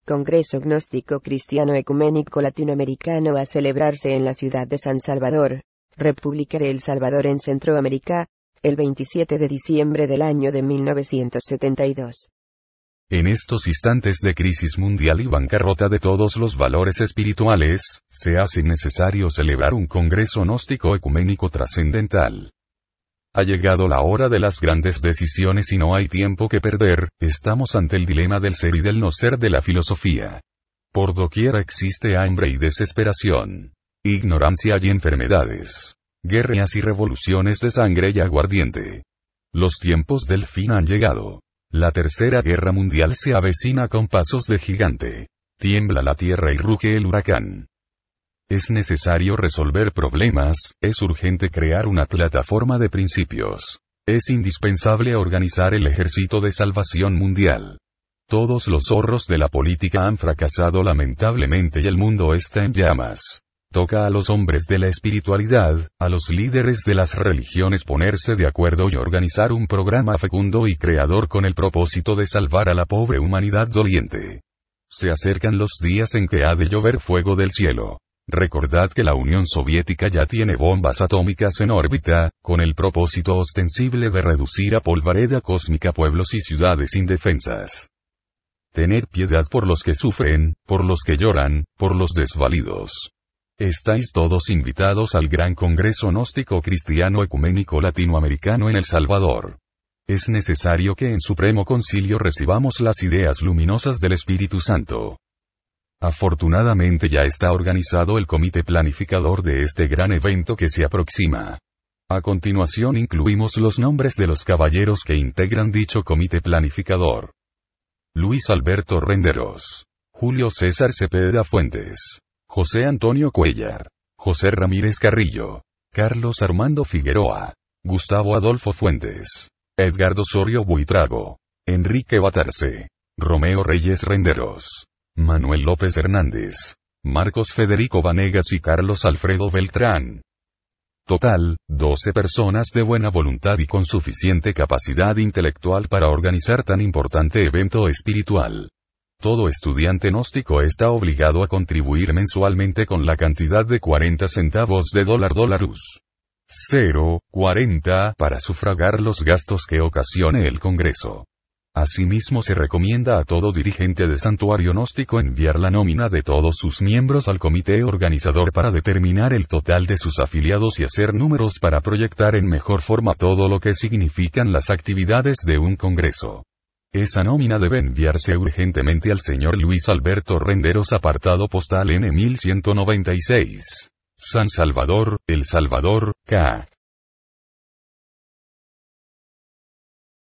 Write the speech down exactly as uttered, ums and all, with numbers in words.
Congreso Gnóstico Cristiano Ecuménico Latinoamericano a celebrarse en la ciudad de San Salvador, República de El Salvador en Centroamérica, el veintisiete de diciembre del año de mil novecientos setenta y dos. En estos instantes de crisis mundial y bancarrota de todos los valores espirituales, se hace necesario celebrar un Congreso Gnóstico Ecuménico trascendental. Ha llegado la hora de las grandes decisiones y no hay tiempo que perder, estamos ante el dilema del ser y del no ser de la filosofía. Por doquier existe hambre y desesperación, ignorancia y enfermedades, guerras y revoluciones de sangre y aguardiente. Los tiempos del fin han llegado. La tercera guerra mundial se avecina con pasos de gigante. Tiembla la tierra y ruge el huracán. Es necesario resolver problemas, es urgente crear una plataforma de principios. Es indispensable organizar el ejército de salvación mundial. Todos los zorros de la política han fracasado lamentablemente y el mundo está en llamas. Toca a los hombres de la espiritualidad, a los líderes de las religiones ponerse de acuerdo y organizar un programa fecundo y creador con el propósito de salvar a la pobre humanidad doliente. Se acercan los días en que ha de llover fuego del cielo. Recordad que la Unión Soviética ya tiene bombas atómicas en órbita, con el propósito ostensible de reducir a polvareda cósmica pueblos y ciudades indefensas. Tened piedad por los que sufren, por los que lloran, por los desvalidos. Estáis todos invitados al Gran Congreso Gnóstico Cristiano Ecuménico Latinoamericano en El Salvador. Es necesario que en Supremo Concilio recibamos las ideas luminosas del Espíritu Santo. Afortunadamente ya está organizado el comité planificador de este gran evento que se aproxima. A continuación incluimos los nombres de los caballeros que integran dicho comité planificador. Luis Alberto Renderos. Julio César Cepeda Fuentes. José Antonio Cuellar. José Ramírez Carrillo. Carlos Armando Figueroa. Gustavo Adolfo Fuentes. Edgardo Osorio Buitrago. Enrique Batarse. Romeo Reyes Renderos. Manuel López Hernández. Marcos Federico Vanegas y Carlos Alfredo Beltrán. Total, doce personas de buena voluntad y con suficiente capacidad intelectual para organizar tan importante evento espiritual. Todo estudiante gnóstico está obligado a contribuir mensualmente con la cantidad de cuarenta centavos de dólar dólarus. cero punto cuarenta para sufragar los gastos que ocasione el Congreso. Asimismo se recomienda a todo dirigente de santuario gnóstico enviar la nómina de todos sus miembros al comité organizador para determinar el total de sus afiliados y hacer números para proyectar en mejor forma todo lo que significan las actividades de un congreso. Esa nómina debe enviarse urgentemente al señor Luis Alberto Renderos, apartado postal N mil ciento noventa y seis. San Salvador, El Salvador, Ca.